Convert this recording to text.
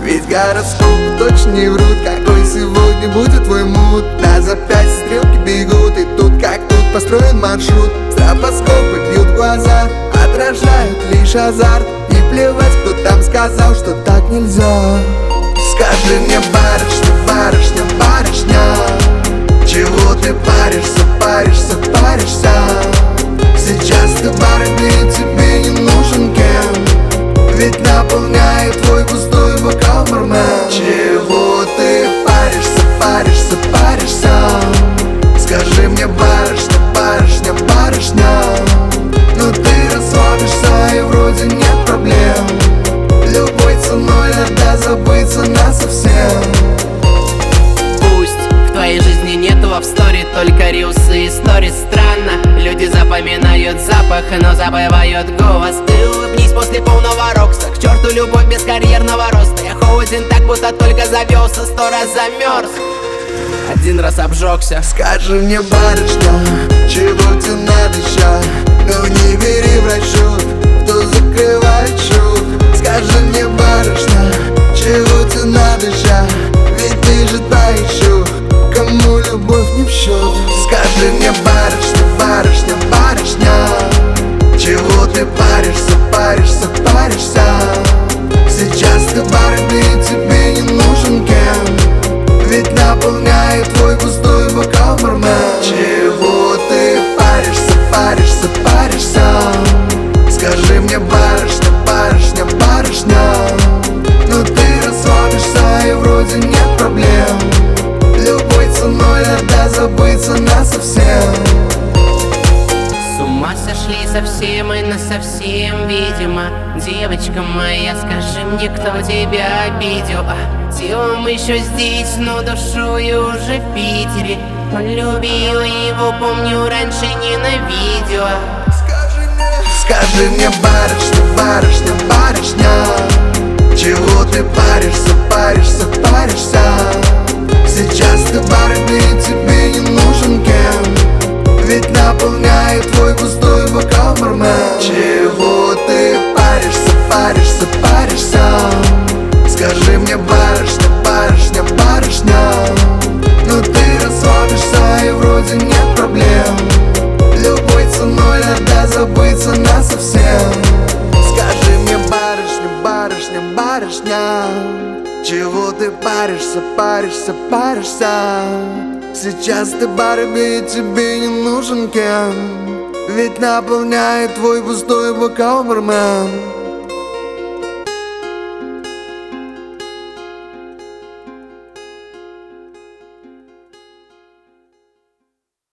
Ведь гороскопы точно не врут. Какой сегодня будет твой мут? На запястье стрелки бегут, и тут как тут построен маршрут. Стробоскопы бьют в глаза, отражают лишь азарт. И плевать, кто там сказал, что так нельзя. Скажи мне, барышня, барышня, барышня, чего ты паришься, паришься, паришься? Сейчас ты барышня, и тебе не нужен Кен, ведь наполняет твой пустой бокал бармен. Чего ты паришься, паришься, паришься? Скажи мне, барышня, барышня, барышня, ну ты расслабишься и вроде нет проблем. Любой ценой надо забыться насовсем. Пусть в твоей жизни нету австори, только рилсы и сторис. Странно, люди запоминают запах, но забывают голос. Ты улыбнись после полного рокса, к черту любовь без карьерного роста. Я холоден так, будто только завелся, 100 раз замерз, 1 раз обжегся. Скажи мне, барышня, чего тебе надо ща? Ну не бери в расчет, кто закрывает счет. Скажи мне, барышня, чего тебе надо ща? Ведь ты же та еще, кому любовь не в счет. Скажи мне, барышня, барышня, барышня, чего ты паришься, паришься, паришься? Сейчас ты барышня, и тебе не нужен Кен, ведь наполняет твой пустой бокал бармен. Чего ты паришься, паришься, паришься? Скажи мне, барышня, барышня, барышня, ну ты расслабишься и вроде нет проблем. Любой ценой надо забыться насовсем. С ума сошли совсем и насовсем, видимо. Девочка моя, скажи мне, кто тебя обидел? Телом еще здесь, но душой уже в Питере. Полюбила его, помню, раньше ненавидела. Скажи мне, барышня, барышня, барышня, чего ты паришься, паришься, паришься? Сейчас ты барышня, и тебе не нужен Кен, ведь наполняет твой пустой бокал бармен. Чего ты паришься, паришься, паришься? Скажи мне, барышня, барышня, барышня, ну ты расслабишься и вроде нет проблем. Любой ценой надо забыться насовсем. Скажи мне, барышня, барышня, барышня, чего ты паришься, паришься, паришься? Сейчас ты барби, и тебе не нужен Кен, ведь наполняет твой пустой бокал бармен.